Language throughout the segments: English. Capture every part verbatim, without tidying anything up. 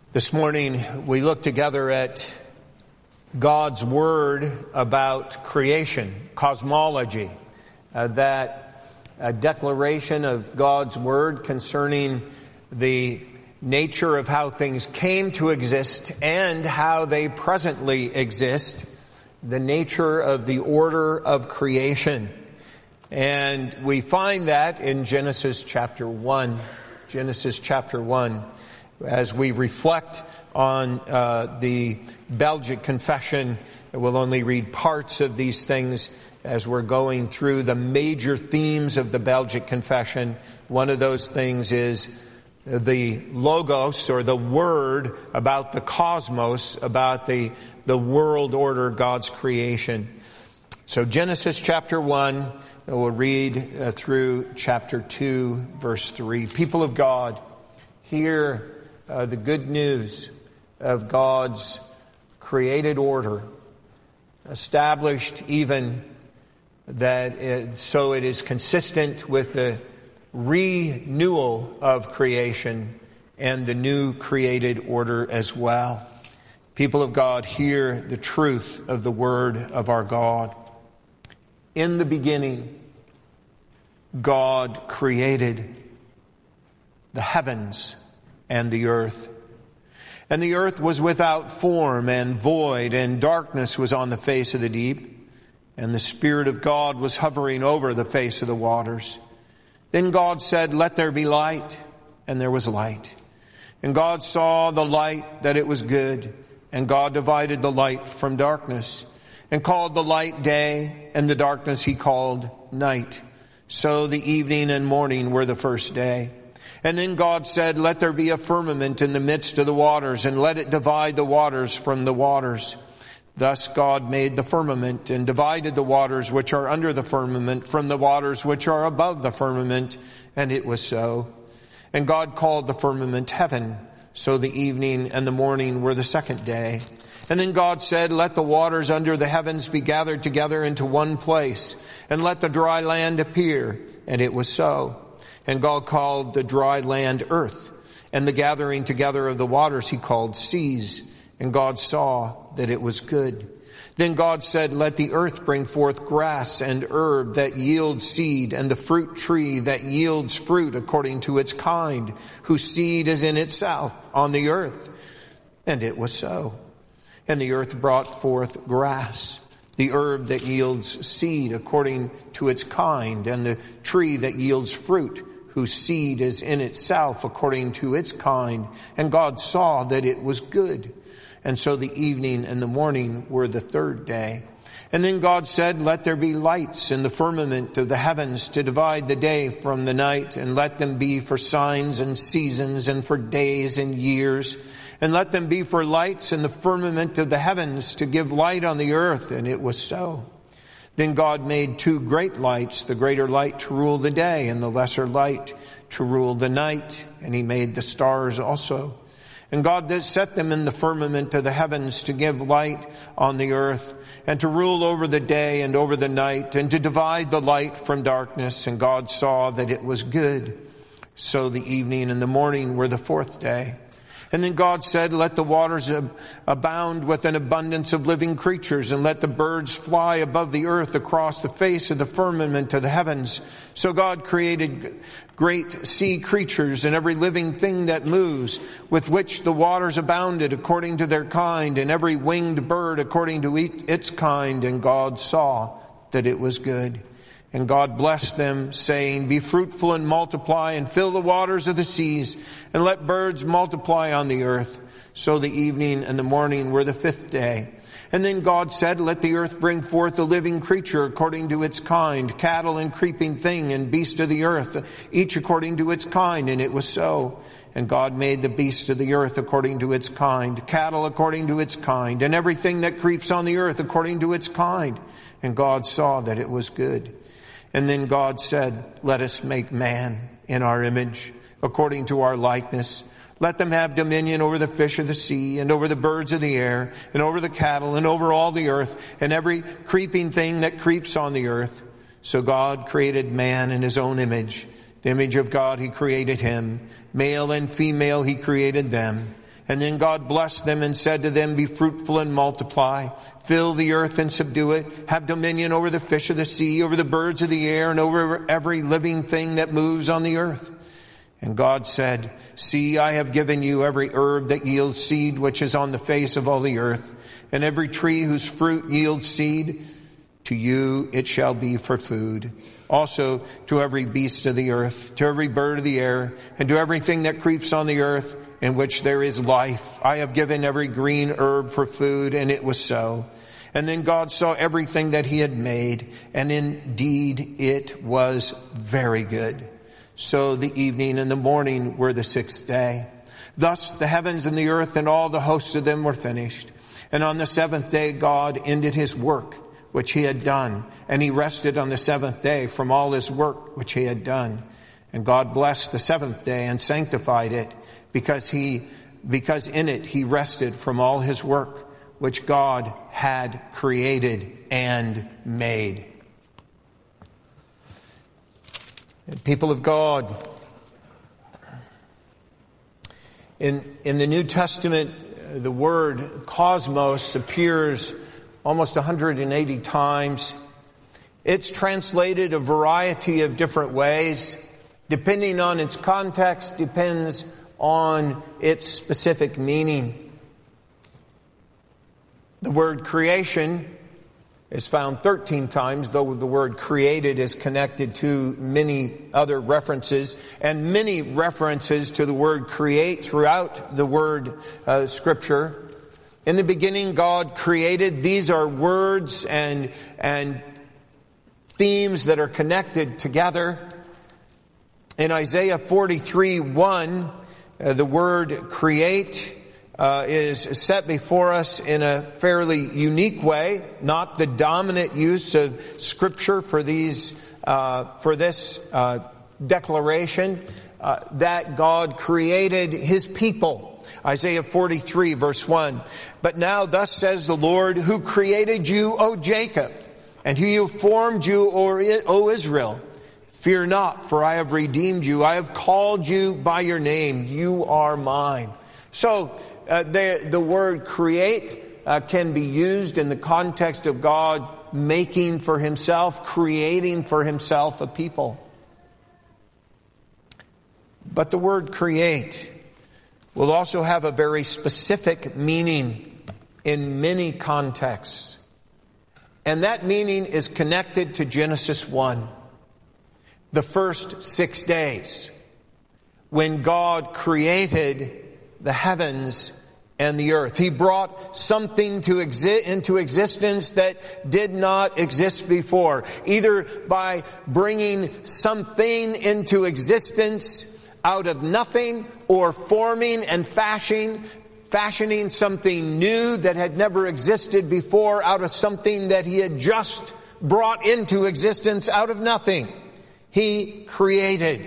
This morning we look together at God's Word about creation, cosmology, uh, that a declaration of God's Word concerning the nature of how things came to exist and how they presently exist, the nature of the order of creation. And we find that in Genesis chapter one. Genesis chapter one. As we reflect on uh, the Belgic Confession, we'll only read parts of these things as we're going through the major themes of the Belgic Confession. One of those things is the logos, or the word, about the cosmos, about the, the world order, God's creation. So Genesis chapter one, we'll read uh, through chapter two, verse three. People of God, hear Uh, the good news of God's created order, established even that it, so it is consistent with the renewal of creation and the new created order as well. People of God, hear the truth of the word of our God. In the beginning, God created the heavens and the earth. And the earth was without form and void, and darkness was on the face of the deep, and the Spirit of God was hovering over the face of the waters. Then God said, "Let there be light," and there was light. And God saw the light, that it was good, and God divided the light from darkness, and called the light day, and the darkness he called night. So the evening and morning were the first day. And then God said, "Let there be a firmament in the midst of the waters, and let it divide the waters from the waters." Thus God made the firmament, and divided the waters which are under the firmament from the waters which are above the firmament. And it was so. And God called the firmament heaven. So the evening and the morning were the second day. And then God said, "Let the waters under the heavens be gathered together into one place, and let the dry land appear." And it was so. And God called the dry land earth, and the gathering together of the waters he called seas. And God saw that it was good. Then God said, "Let the earth bring forth grass and herb that yields seed, and the fruit tree that yields fruit according to its kind, whose seed is in itself on the earth." And it was so. And the earth brought forth grass, the herb that yields seed according to its kind, and the tree that yields fruit, whose seed is in itself according to its kind. And God saw that it was good. And so the evening and the morning were the third day. And then God said, "Let there be lights in the firmament of the heavens to divide the day from the night, and let them be for signs and seasons and for days and years. And let them be for lights in the firmament of the heavens to give light on the earth." And it was so. Then God made two great lights, the greater light to rule the day, and the lesser light to rule the night. And he made the stars also. And God set them in the firmament of the heavens to give light on the earth, and to rule over the day and over the night, and to divide the light from darkness. And God saw that it was good. So the evening and the morning were the fourth day. And then God said, "Let the waters abound with an abundance of living creatures, and let the birds fly above the earth across the face of the firmament of the heavens." So God created great sea creatures and every living thing that moves, with which the waters abounded according to their kind, and every winged bird according to its kind. And God saw that it was good. And God blessed them, saying, "Be fruitful and multiply, and fill the waters of the seas, and let birds multiply on the earth." So the evening and the morning were the fifth day. And then God said, "Let the earth bring forth a living creature according to its kind, cattle and creeping thing and beast of the earth, each according to its kind." And it was so. And God made the beast of the earth according to its kind, cattle according to its kind, and everything that creeps on the earth according to its kind. And God saw that it was good. And then God said, "Let us make man in our image, according to our likeness. Let them have dominion over the fish of the sea, and over the birds of the air, and over the cattle, and over all the earth, and every creeping thing that creeps on the earth." So God created man in his own image. The image of God he created him. Male and female he created them. And then God blessed them and said to them, be fruitful and multiply, fill the earth and subdue it, have dominion over the fish of the sea, over the birds of the air, and over every living thing that moves on the earth. And God said, see, I have given you every herb that yields seed, which is on the face of all the earth, and every tree whose fruit yields seed. To you it shall be for food. Also to every beast of the earth, to every bird of the air, and to everything that creeps on the earth, in which there is life. I have given every green herb for food, and it was so. And then God saw everything that he had made, and indeed it was very good. So the evening and the morning were the sixth day. Thus the heavens and the earth and all the hosts of them were finished. And on the seventh day God ended his work which he had done, and he rested on the seventh day from all his work which he had done. And God blessed the seventh day and sanctified it, because he because in it he rested from all his work which God had created and made. People of God, in, in the New Testament, the word cosmos appears almost one hundred eighty times. It's translated a variety of different ways. Depending on its context, depends on its specific meaning. The word creation is found thirteen times, though the word created is connected to many other references, and many references to the word create throughout the word uh, Scripture. In the beginning, God created. These are words and, and themes that are connected together. In Isaiah forty-three one, uh, the word create Uh, is set before us in a fairly unique way, not the dominant use of Scripture for these uh, for this uh, declaration uh, that God created his people. Isaiah forty-three verse one. But now thus says the Lord, who created you, O Jacob, and who you formed you, O Israel. Fear not, for I have redeemed you. I have called you by your name. You are mine. So, Uh, the, the word create uh, can be used in the context of God making for himself, creating for himself a people. But the word create will also have a very specific meaning in many contexts. And that meaning is connected to Genesis one, the first six days, when God created the heavens and the earth. He brought something to exi- into existence that did not exist before, either by bringing something into existence out of nothing, or forming and fashioning, fashioning something new that had never existed before out of something that he had just brought into existence out of nothing. He created.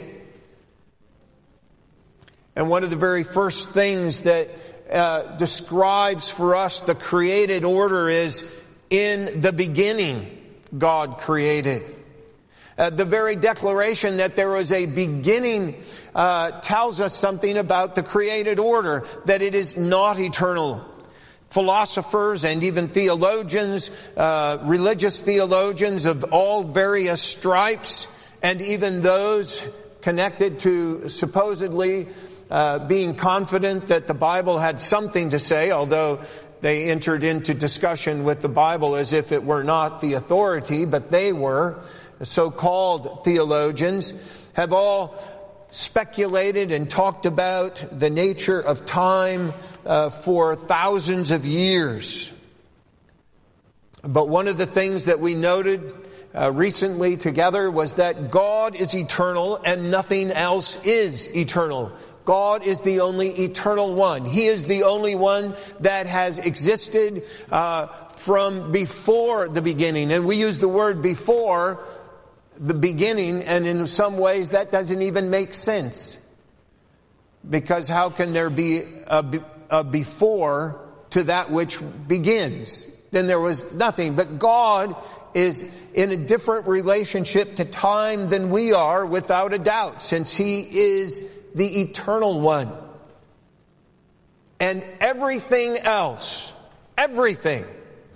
And one of the very first things that uh, describes for us the created order is, in the beginning, God created. Uh, the very declaration that there was a beginning uh, tells us something about the created order, that it is not eternal. Philosophers and even theologians, uh, religious theologians of all various stripes, and even those connected to supposedly Uh, being confident that the Bible had something to say, although they entered into discussion with the Bible as if it were not the authority, but they were, so-called theologians, have all speculated and talked about the nature of time uh, for thousands of years. But one of the things that we noted uh, recently together was that God is eternal and nothing else is eternal. God is the only eternal one. He is the only one that has existed uh, from before the beginning. And we use the word before the beginning, and in some ways that doesn't even make sense. Because how can there be a, a before to that which begins? Then there was nothing. But God is in a different relationship to time than we are, without a doubt, since he is the eternal one. And everything else, everything,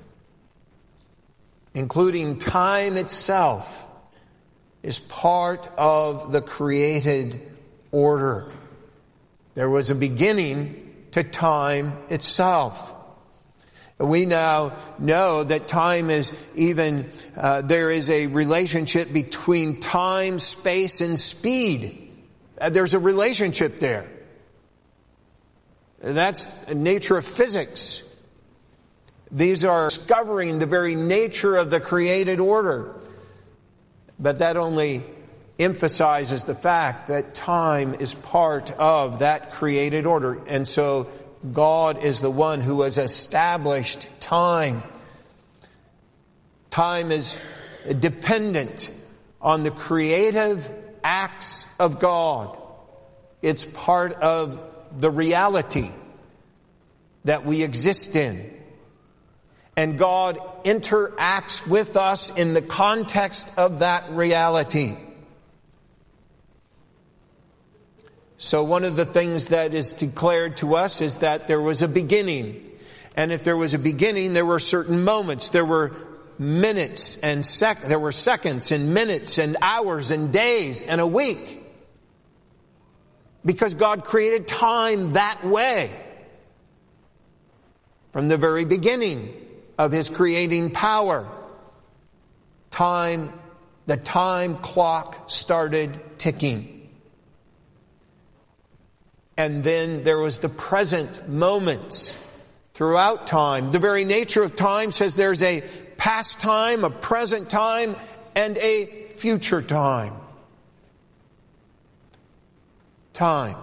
including time itself, is part of the created order. There was a beginning to time itself. We now know that time is even, uh, there is a relationship between time, space, and speed. Uh, there's a relationship there. That's the nature of physics. These are discovering the very nature of the created order. But that only emphasizes the fact that time is part of that created order. And so God is the one who has established time. Time is dependent on the creative acts of God. It's part of the reality that we exist in. And God interacts with us in the context of that reality. So one of the things that is declared to us is that there was a beginning. And if there was a beginning, there were certain moments. There were minutes and sec- there were seconds and minutes and hours and days and a week. Because God created time that way. From the very beginning of His creating power, time, the time clock started ticking. And then there was the present moments throughout time. The very nature of time says there's a past time, a present time, and a future time. Time.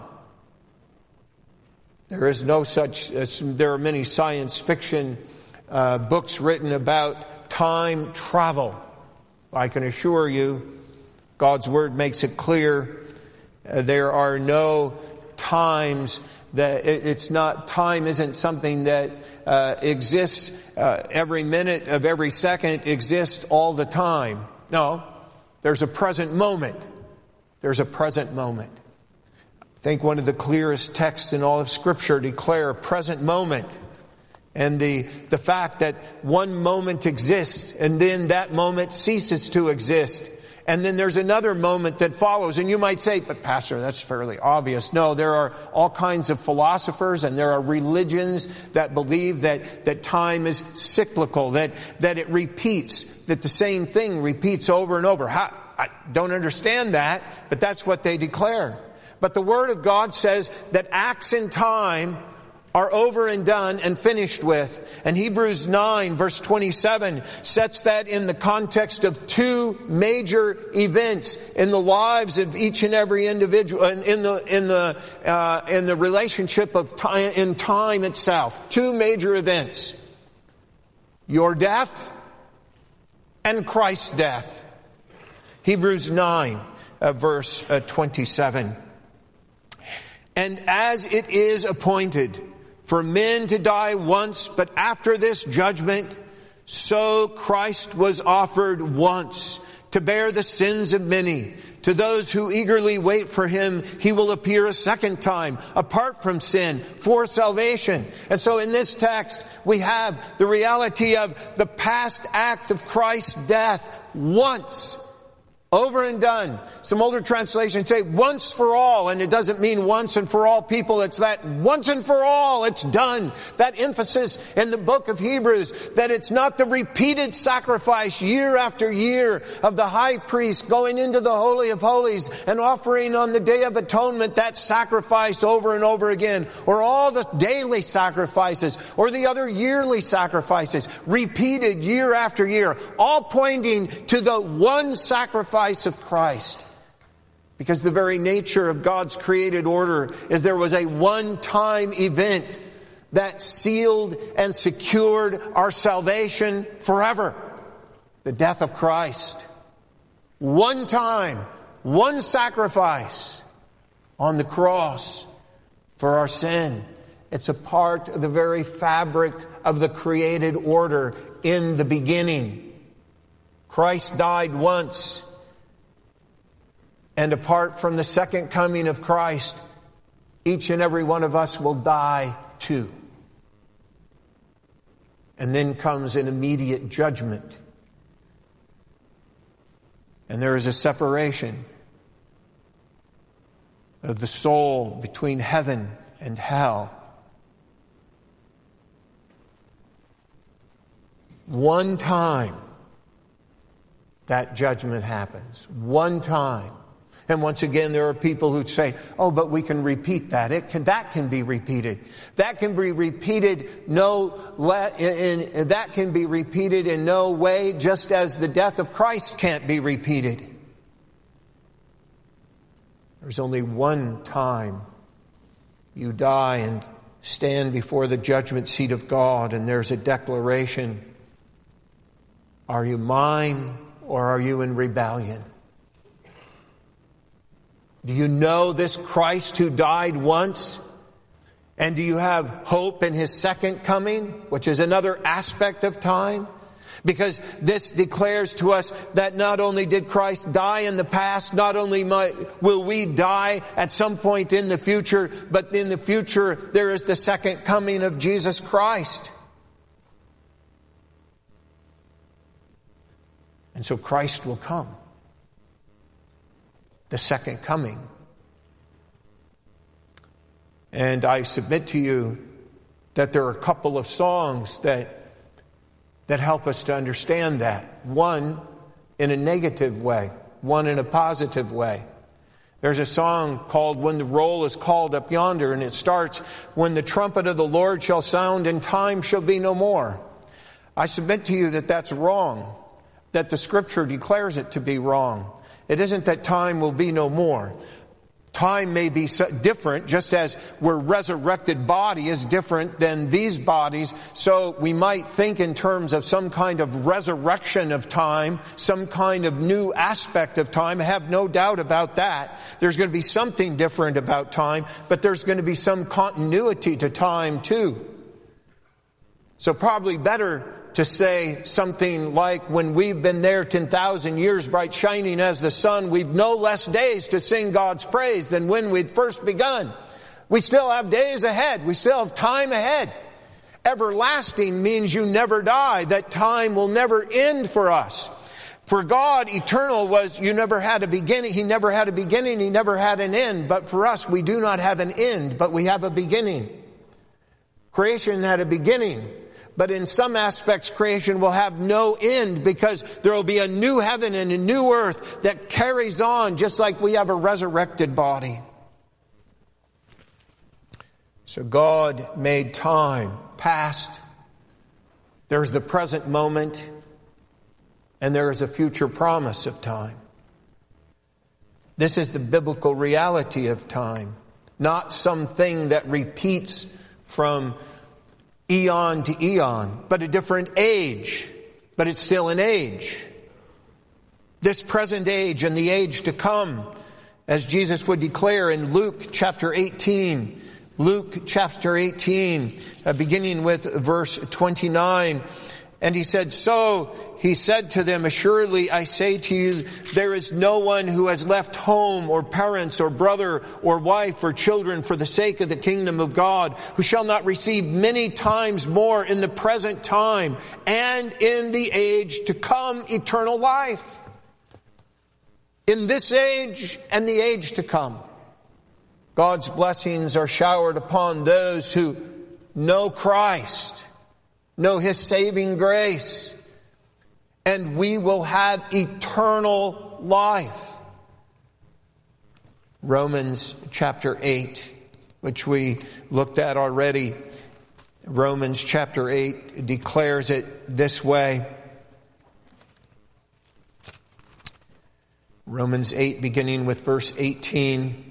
There is no such, uh, there are many science fiction uh, books written about time travel. I can assure you, God's Word makes it clear, uh, there are no times that it, it's not, time isn't something that uh, exists uh, every minute of every second exists all the time. No, there's a present moment. There's a present moment. I think one of the clearest texts in all of Scripture declare a present moment. And the, the fact that one moment exists and then that moment ceases to exist. And then there's another moment that follows. And you might say, but Pastor, that's fairly obvious. No, there are all kinds of philosophers and there are religions that believe that, that time is cyclical, that, that it repeats, that the same thing repeats over and over. How, I don't understand that, but that's what they declare. But the Word of God says that acts in time are over and done and finished with. And Hebrews nine verse twenty-seven sets that in the context of two major events in the lives of each and every individual, in the in the uh, in the relationship of time, in time itself. Two major events: your death and Christ's death. Hebrews nine uh, verse uh, twenty-seven. And as it is appointed for men to die once, but after this judgment, so Christ was offered once to bear the sins of many. To those who eagerly wait for Him, He will appear a second time, apart from sin, for salvation. And so in this text, we have the reality of the past act of Christ's death once. Over and done. Some older translations say once for all, and it doesn't mean once and for all people. It's that once and for all, it's done. That emphasis in the book of Hebrews, that it's not the repeated sacrifice year after year of the high priest going into the Holy of Holies and offering on the Day of Atonement that sacrifice over and over again, or all the daily sacrifices, or the other yearly sacrifices, repeated year after year, all pointing to the one sacrifice of Christ. Because the very nature of God's created order is there was a one-time event that sealed and secured our salvation forever. The death of Christ. One time, one sacrifice on the cross for our sin. It's a part of the very fabric of the created order in the beginning. Christ died once. And apart from the second coming of Christ, each and every one of us will die two. And then comes an immediate judgment. And there is a separation of the soul between heaven and hell. One time that judgment happens. One time. And once again, there are people who say, oh, but we can repeat that. It can, that can be repeated. That can be repeated no, in, in, that can be repeated in no way, just as the death of Christ can't be repeated. There's only one time you die and stand before the judgment seat of God, and there's a declaration. Are you mine, or are you in rebellion? Do you know this Christ who died once? And do you have hope in His second coming, which is another aspect of time? Because this declares to us that not only did Christ die in the past, not only might, will we die at some point in the future, but in the future there is the second coming of Jesus Christ. And so Christ will come. The second coming. And I submit to you that there are a couple of songs that that help us to understand that. One in a negative way, one in a positive way. There's a song called When the Roll is Called Up Yonder, and it starts, when the trumpet of the Lord shall sound and time shall be no more. I submit to you that that's wrong, that the Scripture declares it to be wrong. It isn't that time will be no more. Time may be different, just as we're resurrected body is different than these bodies. So we might think in terms of some kind of resurrection of time, some kind of new aspect of time. I have no doubt about that. There's going to be something different about time, but there's going to be some continuity to time too. So probably better to say something like, when we've been there ten thousand years, bright shining as the sun, we've no less days to sing God's praise than when we'd first begun. We still have days ahead. We still have time ahead. Everlasting means you never die, that time will never end for us. For God, eternal was you never had a beginning. He never had a beginning. He never had an end. But for us, we do not have an end, but we have a beginning. Creation had a beginning. But in some aspects, creation will have no end, because there will be a new heaven and a new earth that carries on, just like we have a resurrected body. So God made time past. There's the present moment, and there is a future promise of time. This is the biblical reality of time, not something that repeats from eon to eon, but a different age, but it's still an age. This present age and the age to come, as Jesus would declare in Luke chapter eighteen, Luke chapter eighteen, uh, beginning with verse twenty-nine. And he said, so he said to them, assuredly I say to you, there is no one who has left home or parents or brother or wife or children for the sake of the kingdom of God, who shall not receive many times more in the present time and in the age to come eternal life. In this age and the age to come, God's blessings are showered upon those who know Christ, know His saving grace, and we will have eternal life. Romans chapter eight, which we looked at already. Romans chapter eight declares it this way. Romans eight, beginning with verse eighteen.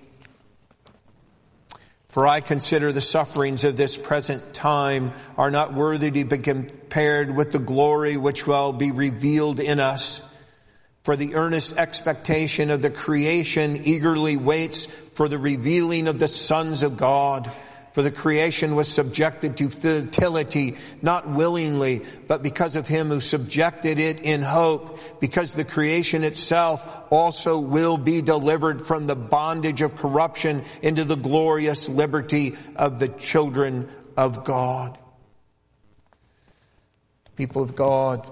For I consider the sufferings of this present time are not worthy to be compared with the glory which will be revealed in us. For the earnest expectation of the creation eagerly waits for the revealing of the sons of God. For the creation was subjected to futility, not willingly, but because of Him who subjected it in hope, because the creation itself also will be delivered from the bondage of corruption into the glorious liberty of the children of God. People of God,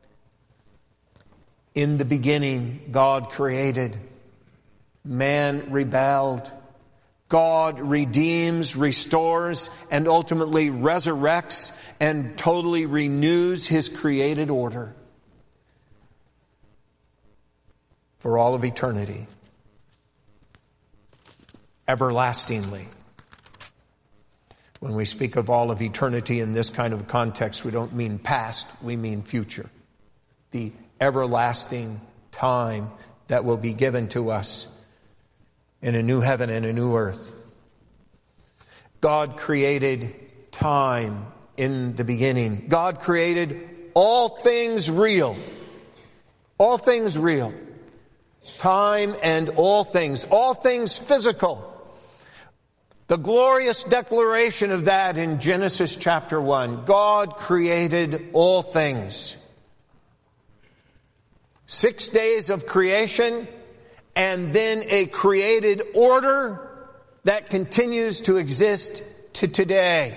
in the beginning, God created. Man rebelled. God redeems, restores, and ultimately resurrects and totally renews His created order for all of eternity, everlastingly. When we speak of all of eternity in this kind of context, we don't mean past, we mean future. The everlasting time that will be given to us in a new heaven and a new earth. God created time in the beginning. God created all things real. All things real. Time and all things. All things physical. The glorious declaration of that in Genesis chapter one. God created all things. Six days of creation, and then a created order that continues to exist to today.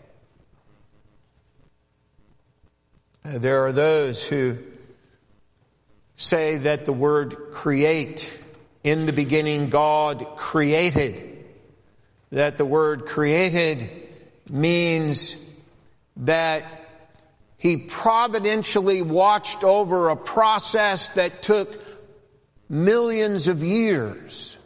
There are those who say that the word create, in the beginning God created, that the word created means that He providentially watched over a process that took millions of years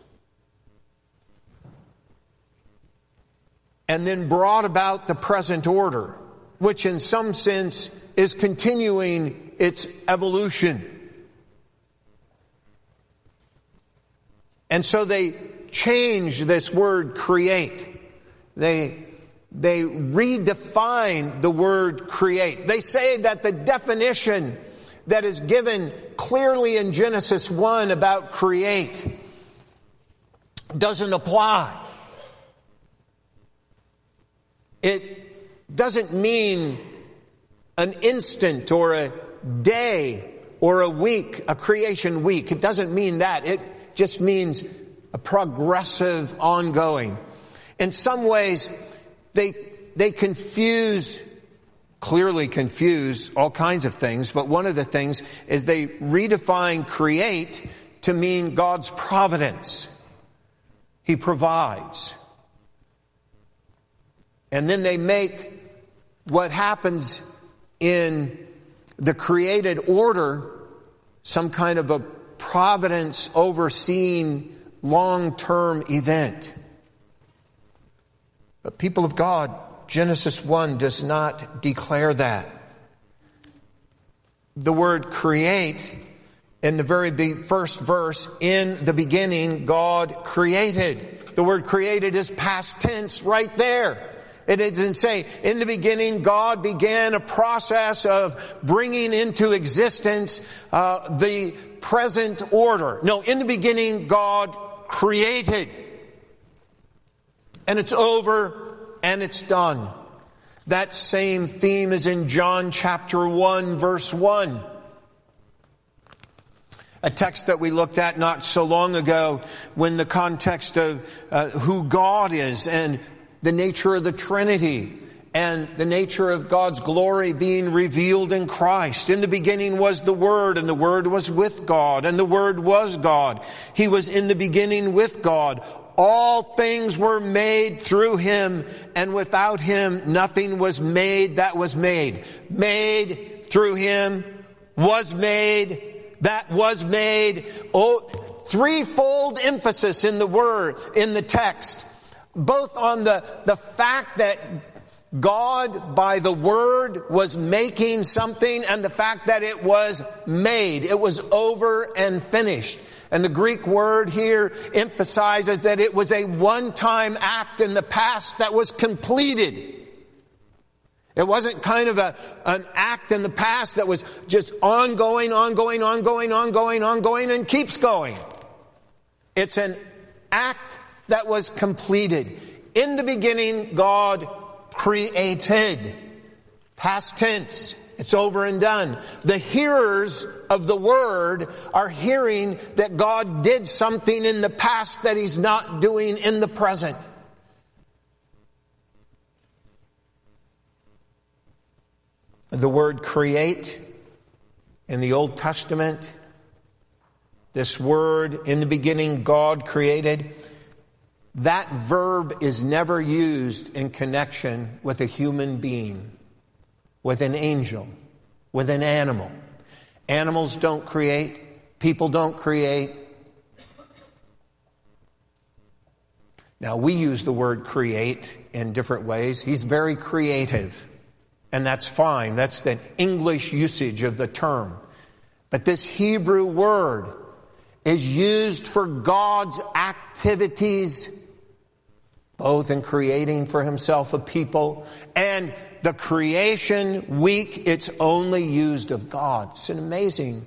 and then brought about the present order, which in some sense is continuing its evolution. And so they change this word create. They, they redefine the word create. They say that the definition that is given clearly in Genesis one about create doesn't apply. It doesn't mean an instant or a day or a week, a creation week. It doesn't mean that. It just means a progressive, ongoing. In some ways, they, they confuse clearly confuse all kinds of things, but one of the things is they redefine create to mean God's providence. He provides. And then they make what happens in the created order some kind of a providence overseeing long-term event. But people of God, Genesis one does not declare that. The word create in the very first verse, in the beginning God created. The word created is past tense right there. It doesn't say, in the beginning God began a process of bringing into existence uh, the present order. No, in the beginning God created. And it's over and it's done. That same theme is in John chapter one, verse one. A text that we looked at not so long ago when the context of uh, who God is and the nature of the Trinity and the nature of God's glory being revealed in Christ. In the beginning was the Word, and the Word was with God, and the Word was God. He was in the beginning with God. All things were made through Him, and without Him nothing was made that was made. Made through Him, was made, that was made. Oh, threefold emphasis in the word, in the text. Both on the, the fact that God, by the Word, was making something, and the fact that it was made. It was over and finished. And the Greek word here emphasizes that it was a one-time act in the past that was completed. It wasn't kind of a, an act in the past that was just ongoing, ongoing, ongoing, ongoing, ongoing, and keeps going. It's an act that was completed. In the beginning, God created. Past tense. It's over and done. The hearers of the Word are hearing that God did something in the past that He's not doing in the present. The word create in the Old Testament, this word, in the beginning God created, that verb is never used in connection with a human being, with an angel, with an animal. Animals don't create. People don't create. Now, we use the word create in different ways. He's very creative, and that's fine. That's the English usage of the term. But this Hebrew word is used for God's activities, both in creating for himself a people and the creation week. It's only used of God. It's an amazing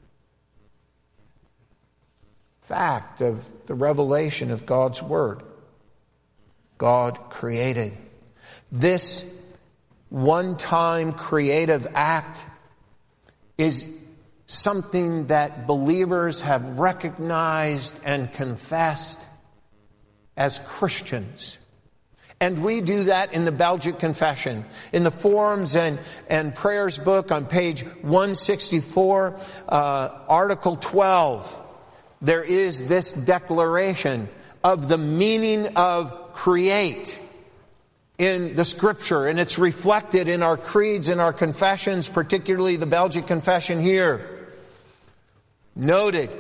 fact of the revelation of God's word. God created. This one-time creative act is something that believers have recognized and confessed as Christians. And we do that in the Belgic Confession. In the Forms and, and Prayers book on page one sixty-four, uh, Article twelve, there is this declaration of the meaning of create in the Scripture. And it's reflected in our creeds and our confessions, particularly the Belgic Confession here. Noted,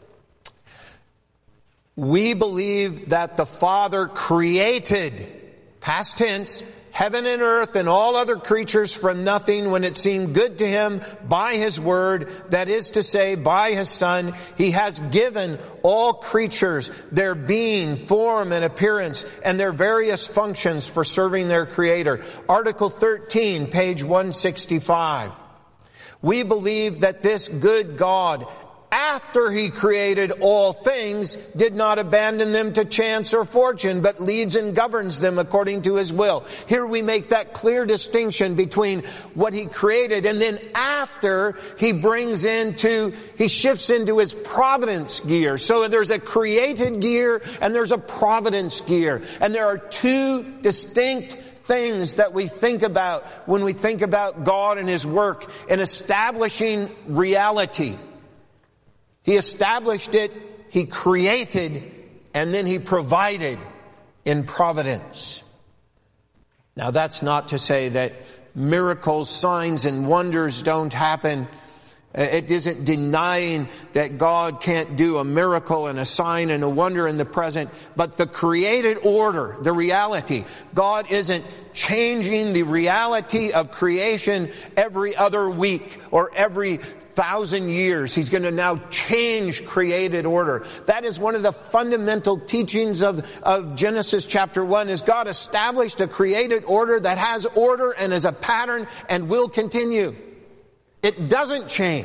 we believe that the Father created, past tense, heaven and earth and all other creatures from nothing when it seemed good to him by his word, that is to say, by his Son. He has given all creatures their being, form, and appearance, and their various functions for serving their Creator. Article thirteen, page one sixty-five. We believe that this good God, after he created all things, did not abandon them to chance or fortune, but leads and governs them according to his will. Here we make that clear distinction between what he created and then after he brings into, he shifts into his providence gear. So there's a created gear and there's a providence gear. And there are two distinct things that we think about when we think about God and his work in establishing reality. He established it, he created, and then he provided in providence. Now, that's not to say that miracles, signs, and wonders don't happen. It isn't denying that God can't do a miracle and a sign and a wonder in the present, but the created order, the reality. God isn't changing the reality of creation every other week or every thousand years. He's going to now change created order. That is one of the fundamental teachings of, of Genesis chapter one, is God established a created order that has order and is a pattern and will continue. It doesn't change.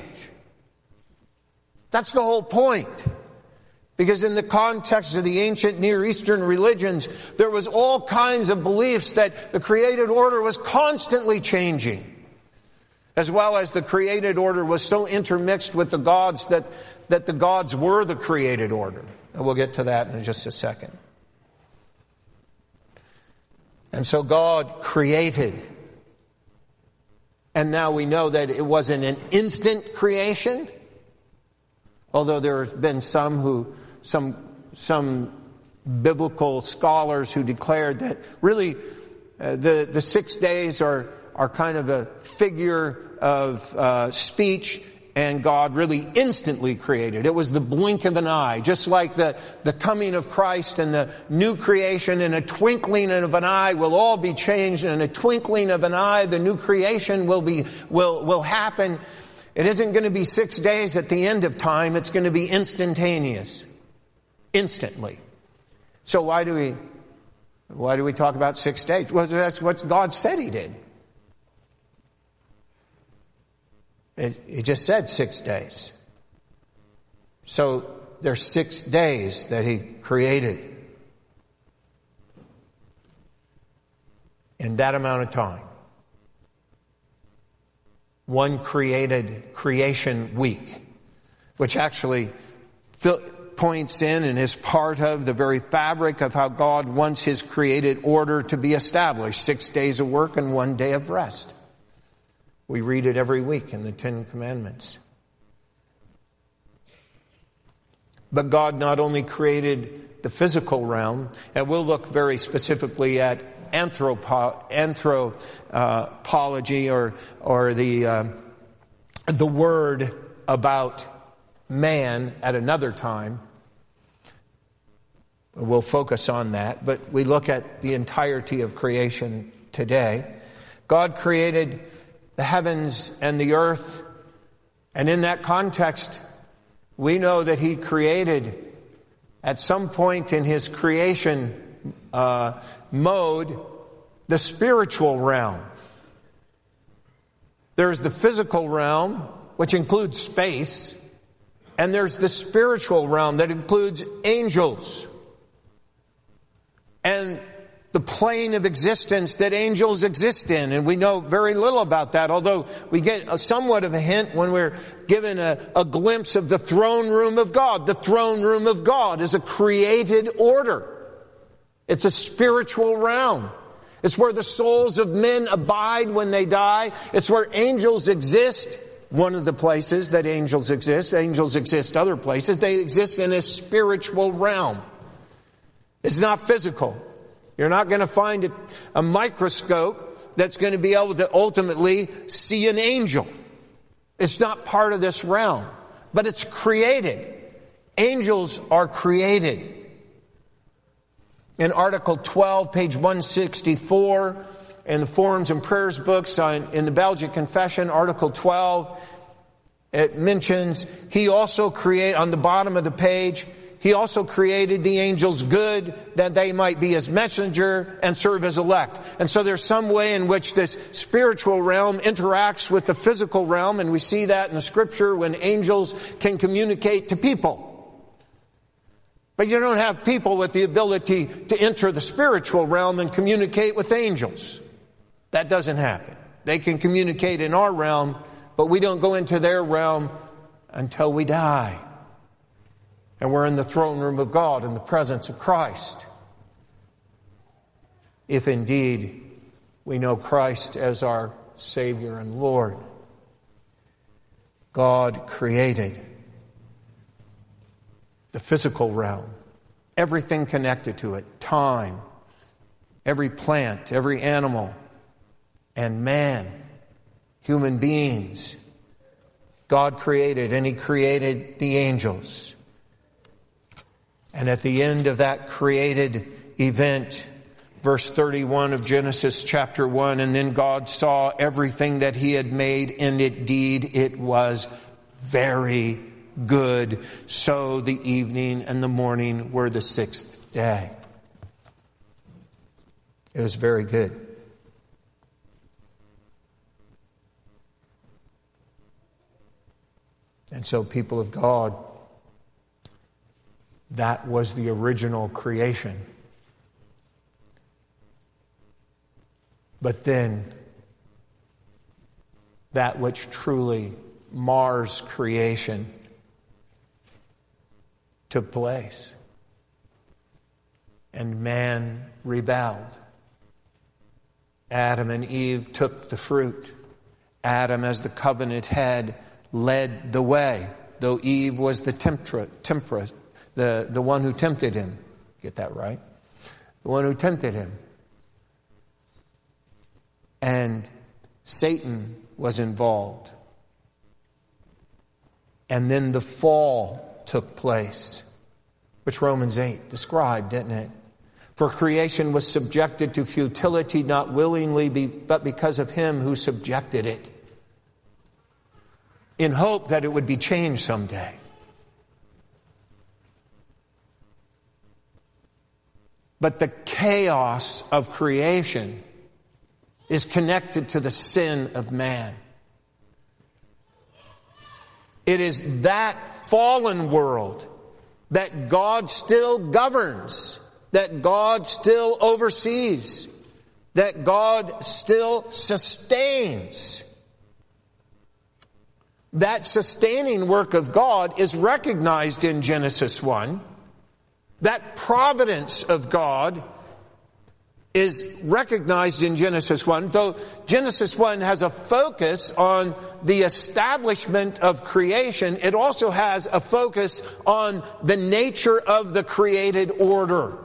That's the whole point. Because in the context of the ancient Near Eastern religions, there was all kinds of beliefs that the created order was constantly changing, as well as the created order was so intermixed with the gods that, that the gods were the created order. And we'll get to that in just a second. And so God created. And now we know that it wasn't an instant creation, although there have been some who, some, some biblical scholars who declared that really uh, the, the six days are, are kind of a figure of uh, speech, and God really instantly created. It was the blink of an eye, just like the, the coming of Christ and the new creation. In a twinkling of an eye will all be changed. In a twinkling of an eye, the new creation will be will will happen. It isn't going to be six days at the end of time. It's going to be instantaneous, instantly. So why do we why do we talk about six days? Well, that's what God said He did. It, it just said six days. So there's six days that He created in that amount of time. One created creation week, which actually points in and is part of the very fabric of how God wants His created order to be established. Six days of work and one day of rest. We read it every week in the Ten Commandments. But God not only created the physical realm, and we'll look very specifically at anthropo, anthropology or or the uh, the word about man at another time. We'll focus on that, but we look at the entirety of creation today. God created the heavens and the earth, and in that context, we know that He created at some point in His creation uh, mode the spiritual realm. There's the physical realm, which includes space, and there's the spiritual realm that includes angels and the plane of existence that angels exist in. And we know very little about that, although we get a somewhat of a hint when we're given a, a glimpse of the throne room of God. The throne room of God is a created order. It's a spiritual realm. It's where the souls of men abide when they die. It's where angels exist. One of the places that angels exist. Angels exist other places. They exist in a spiritual realm. It's not physical. You're not going to find a, a microscope that's going to be able to ultimately see an angel. It's not part of this realm, but it's created. Angels are created. In Article twelve, page one sixty-four, in the Forms and Prayers books, on, in the Belgic Confession, Article twelve, it mentions He also created, on the bottom of the page, He also created the angels good, that they might be His messenger and serve as elect. And so there's some way in which this spiritual realm interacts with the physical realm, and we see that in the Scripture when angels can communicate to people. But you don't have people with the ability to enter the spiritual realm and communicate with angels. That doesn't happen. They can communicate in our realm, but we don't go into their realm until we die. And we're in the throne room of God in the presence of Christ. If indeed we know Christ as our Savior and Lord. God created the physical realm, everything connected to it, time, every plant, every animal, and man, human beings. God created, and He created the angels. And at the end of that created event, verse thirty-one of Genesis chapter one, and then God saw everything that He had made, and indeed it was very good. So the evening and the morning were the sixth day. It was very good. And so, people of God, that was the original creation. But then, that which truly mars creation took place. And man rebelled. Adam and Eve took the fruit. Adam, as the covenant head, led the way, though Eve was the tempter, tempter, the, the one who tempted him. Get that right? The one who tempted him. And Satan was involved. And then the fall took place, which Romans eight described, didn't it? For creation was subjected to futility, not willingly, but because of Him who subjected it, in hope that it would be changed someday. But the chaos of creation is connected to the sin of man. It is that fallen world that God still governs, that God still oversees, that God still sustains. That sustaining work of God is recognized in Genesis one. That providence of God is recognized in Genesis one, though Genesis one has a focus on the establishment of creation, it also has a focus on the nature of the created order.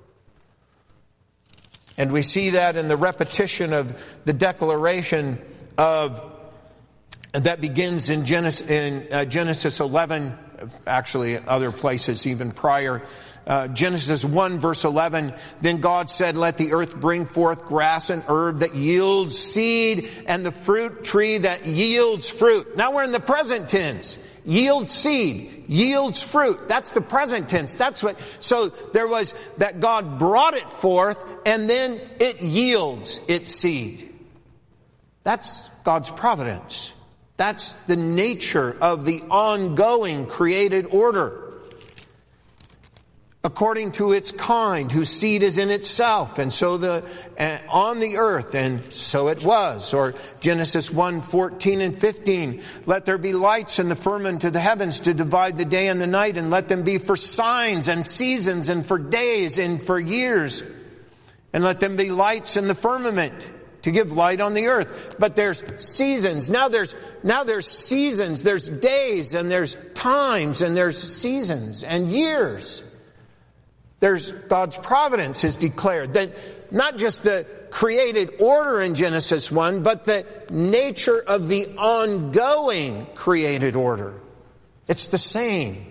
And we see that in the repetition of the declaration of that begins in Genesis, in uh, Genesis eleven, actually other places even prior. Uh, Genesis one verse eleven, then God said, let the earth bring forth grass and herb that yields seed and the fruit tree that yields fruit. Now we're in the present tense. Yields seed, yields fruit. That's the present tense. That's what, so there was that God brought it forth and then it yields its seed. That's God's providence. That's the nature of the ongoing created order. According to its kind, whose seed is in itself, and so the uh, on the earth, and so it was. Or Genesis one, fourteen and fifteen, let there be lights in the firmament of the heavens to divide the day and the night, and let them be for signs and seasons and for days and for years. And let them be lights in the firmament to give light on the earth. But there's seasons. Now there's, now there's seasons, there's days, and there's times, and there's seasons and years. There's God's providence is declared. That not just the created order in Genesis one, but the nature of the ongoing created order. It's the same.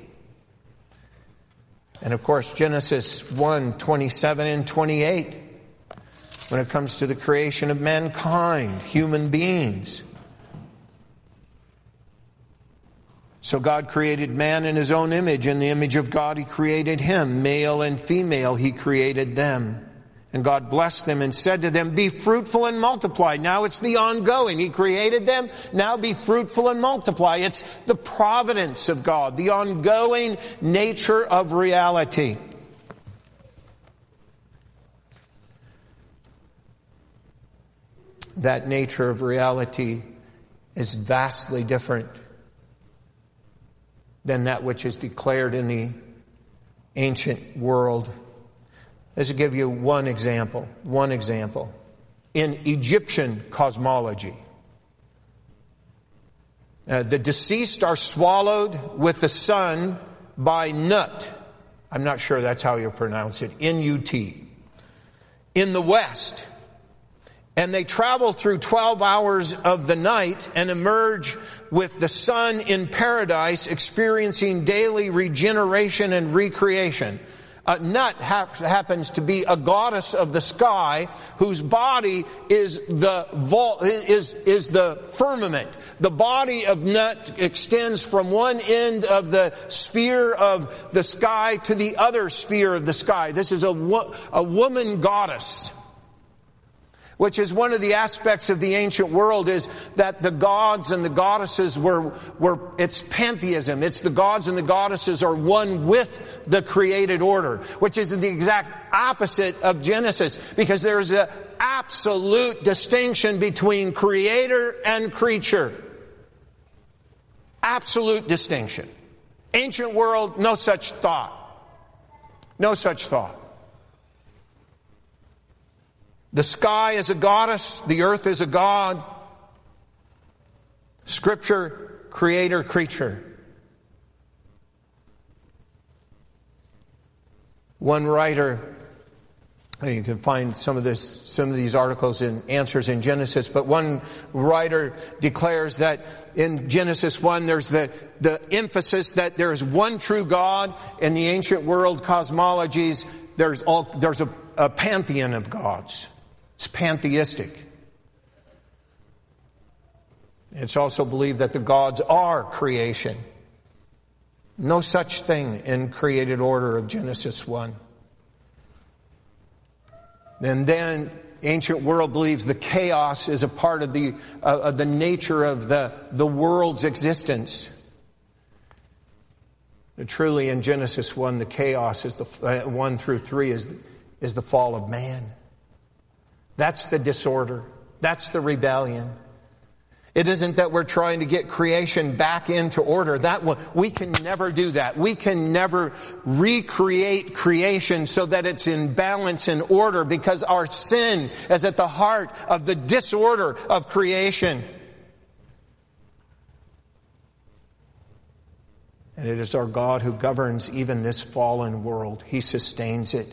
And of course, Genesis one, twenty-seven and twenty-eight, when it comes to the creation of mankind, human beings. So God created man in his own image. In the image of God he created him. Male and female he created them. And God blessed them and said to them, be fruitful and multiply. Now it's the ongoing. He created them. Now be fruitful and multiply. It's the providence of God, the ongoing nature of reality. That nature of reality is vastly different than that which is declared in the ancient world. Let's give you one example. One example. In Egyptian cosmology, uh, the deceased are swallowed with the sun by Nut. I'm not sure that's how you pronounce it. N U T. In the West. And they travel through twelve hours of the night and emerge with the sun in paradise, experiencing daily regeneration and recreation. Uh, Nut hap- happens to be a goddess of the sky whose body is the vault, is, is the firmament. The body of Nut extends from one end of the sphere of the sky to the other sphere of the sky. This is a, wo- a woman goddess. Which is one of the aspects of the ancient world, is that the gods and the goddesses were, were, it's pantheism. It's the gods and the goddesses are one with the created order, which is the exact opposite of Genesis, because there's an absolute distinction between creator and creature. Absolute distinction. Ancient world, no such thought. No such thought. The sky is a goddess, the earth is a god. Scripture, creator, creature. One writer, you can find some of this, some of these articles in Answers in Genesis, but one writer declares that in Genesis one there's the, the emphasis that there is one true God. In the ancient world cosmologies, there's all, there's a, a pantheon of gods. It's pantheistic. It's also believed that the gods are creation. No such thing in created order of Genesis one. And then ancient world believes the chaos is a part of the uh, of the nature of the, the world's existence. But truly in Genesis one, the chaos is the uh, one through three is is the fall of man. That's the disorder. That's the rebellion. It isn't that we're trying to get creation back into order. That one, we can never do that. We can never recreate creation so that it's in balance and order, because our sin is at the heart of the disorder of creation. And it is our God who governs even this fallen world. He sustains it.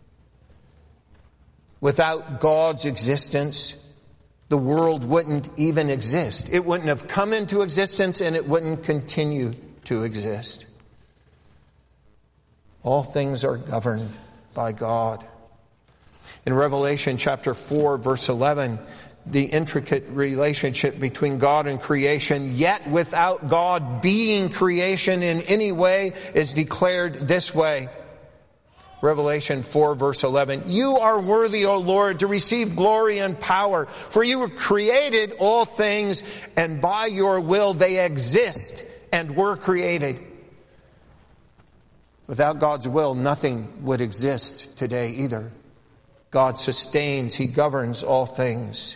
Without God's existence, the world wouldn't even exist. It wouldn't have come into existence, and it wouldn't continue to exist. All things are governed by God. In Revelation chapter four, verse eleven, the intricate relationship between God and creation, yet without God being creation in any way, is declared this way. Revelation four, verse eleven, "You are worthy, O Lord, to receive glory and power, for you were created all things, and by your will they exist and were created." Without God's will, nothing would exist today either. God sustains, He governs all things.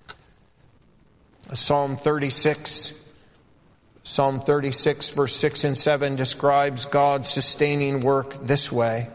Psalm thirty-six, Psalm thirty-six, verse six and seven describes God's sustaining work this way.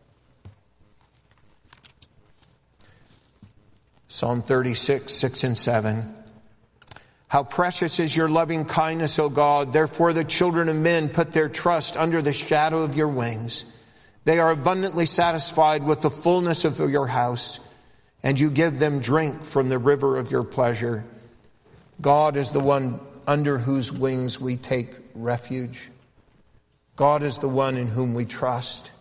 Psalm thirty-six, six and seven. "How precious is your loving kindness, O God! Therefore the children of men put their trust under the shadow of your wings. They are abundantly satisfied with the fullness of your house, and you give them drink from the river of your pleasure." God is the one under whose wings we take refuge. God is the one in whom we trust.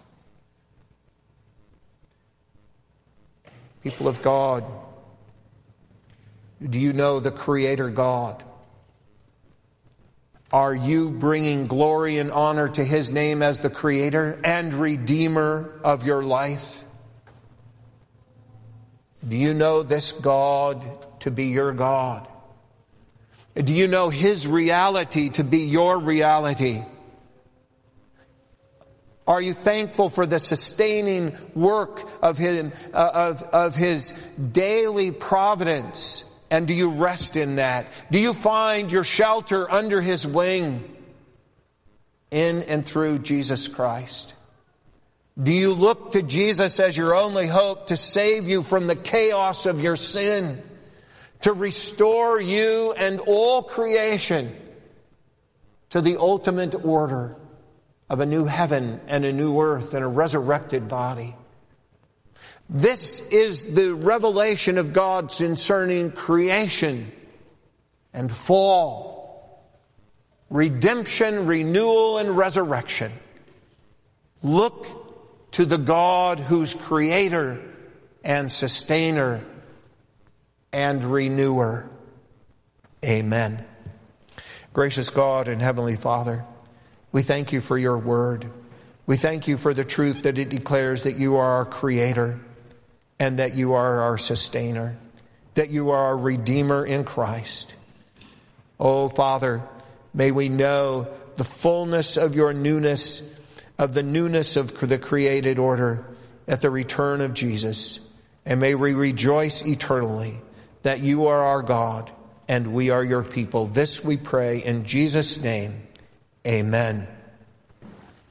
People of God, do you know the Creator God? Are you bringing glory and honor to His name as the Creator and Redeemer of your life? Do you know this God to be your God? Do you know His reality to be your reality? Are you thankful for the sustaining work of Him, uh, of, of His daily providence? And do you rest in that? Do you find your shelter under His wing in and through Jesus Christ? Do you look to Jesus as your only hope to save you from the chaos of your sin, to restore you and all creation to the ultimate order of a new heaven and a new earth and a resurrected body? This is the revelation of God concerning creation and fall, redemption, renewal, and resurrection. Look to the God who's creator and sustainer and renewer. Amen. Gracious God and Heavenly Father, we thank you for your word. We thank you for the truth that it declares that you are our creator and that you are our sustainer, that you are our Redeemer in Christ. Oh, Father, may we know the fullness of your newness, of the newness of the created order at the return of Jesus. And may we rejoice eternally that you are our God and we are your people. This we pray in Jesus' name. Amen.